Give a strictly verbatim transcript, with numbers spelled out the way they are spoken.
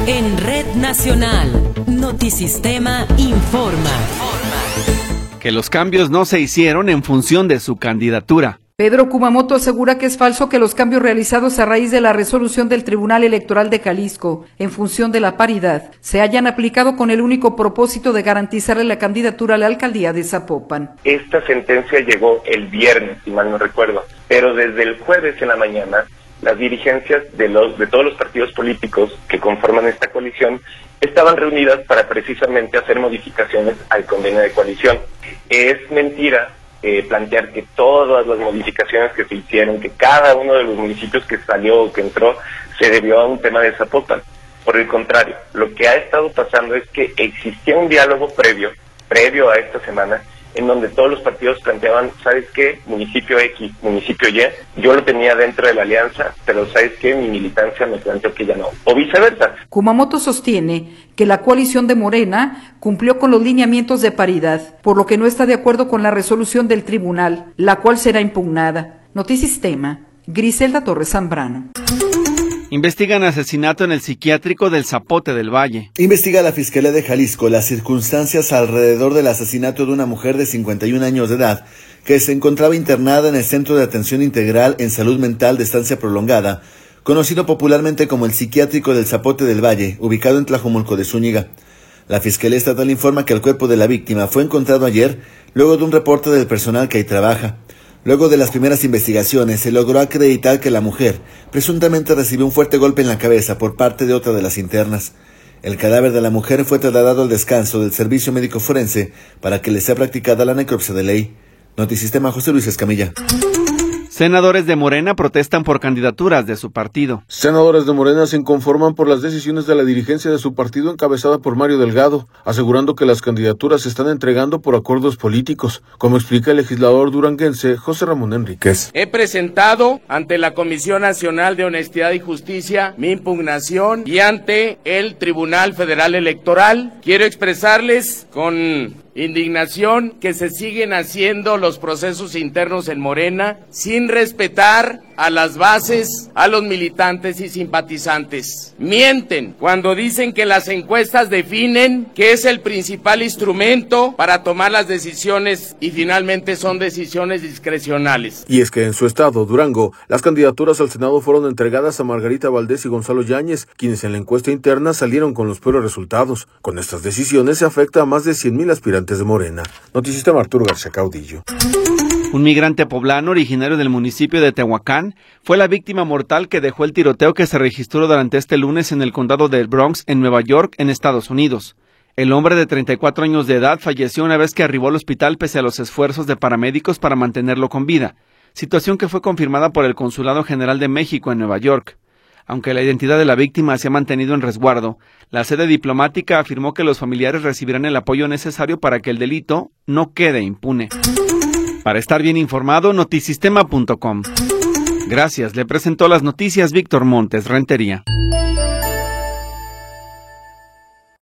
En Red Nacional, Notisistema informa. Que los cambios no se hicieron en función de su candidatura. Pedro Kumamoto asegura que es falso que los cambios realizados a raíz de la resolución del Tribunal Electoral de Jalisco en función de la paridad se hayan aplicado con el único propósito de garantizarle la candidatura a la alcaldía de Zapopan. Esta sentencia llegó el viernes, si mal no recuerdo, pero desde el jueves en la mañana las dirigencias de los de todos los partidos políticos que conforman esta coalición estaban reunidas para precisamente hacer modificaciones al convenio de coalición. Es mentira Eh, plantear que todas las modificaciones que se hicieron, que cada uno de los municipios que salió o que entró, se debió a un tema de Zapopan. Por el contrario, lo que ha estado pasando es que existía un diálogo previo, previo a esta semana, en donde todos los partidos planteaban, ¿sabes qué? Municipio X, municipio Y, yo lo tenía dentro de la alianza, pero ¿sabes qué? Mi militancia me planteó que ya no, o viceversa. Kumamoto sostiene que la coalición de Morena cumplió con los lineamientos de paridad, por lo que no está de acuerdo con la resolución del tribunal, la cual será impugnada. Notisistema, Griselda Torres Zambrano. Investigan asesinato en el psiquiátrico del Zapote del Valle. Investiga la Fiscalía de Jalisco las circunstancias alrededor del asesinato de una mujer de cincuenta y un años de edad que se encontraba internada en el Centro de Atención Integral en Salud Mental de Estancia Prolongada, conocido popularmente como el Psiquiátrico del Zapote del Valle, ubicado en Tlajomulco de Zúñiga. La Fiscalía Estatal informa que el cuerpo de la víctima fue encontrado ayer luego de un reporte del personal que ahí trabaja. Luego de las primeras investigaciones, se logró acreditar que la mujer presuntamente recibió un fuerte golpe en la cabeza por parte de otra de las internas. El cadáver de la mujer fue trasladado al descanso del Servicio Médico Forense para que le sea practicada la necropsia de ley. Notisistema, José Luis Escamilla. Senadores de Morena protestan por candidaturas de su partido. Senadores de Morena se inconforman por las decisiones de la dirigencia de su partido encabezada por Mario Delgado, asegurando que las candidaturas se están entregando por acuerdos políticos, como explica el legislador duranguense José Ramón Enríquez. He presentado ante la Comisión Nacional de Honestidad y Justicia mi impugnación y ante el Tribunal Federal Electoral. Quiero expresarles con indignación que se siguen haciendo los procesos internos en Morena sin respetar a las bases, a los militantes y simpatizantes. Mienten cuando dicen que las encuestas definen que es el principal instrumento para tomar las decisiones y finalmente son decisiones discrecionales. Y es que en su estado, Durango, las candidaturas al Senado fueron entregadas a Margarita Valdés y Gonzalo Yáñez, quienes en la encuesta interna salieron con los peores resultados. Con estas decisiones se afecta a más de cien mil aspirantes de Morena. Notisistema, Arturo García Caudillo. Un migrante poblano originario del municipio de Tehuacán fue la víctima mortal que dejó el tiroteo que se registró durante este lunes en el condado del Bronx, en Nueva York, en Estados Unidos. El hombre de treinta y cuatro años de edad falleció una vez que arribó al hospital pese a los esfuerzos de paramédicos para mantenerlo con vida, situación que fue confirmada por el Consulado General de México en Nueva York. Aunque la identidad de la víctima se ha mantenido en resguardo, la sede diplomática afirmó que los familiares recibirán el apoyo necesario para que el delito no quede impune. Para estar bien informado, notisistema punto com. Gracias, le presentó las noticias Víctor Montes Rentería.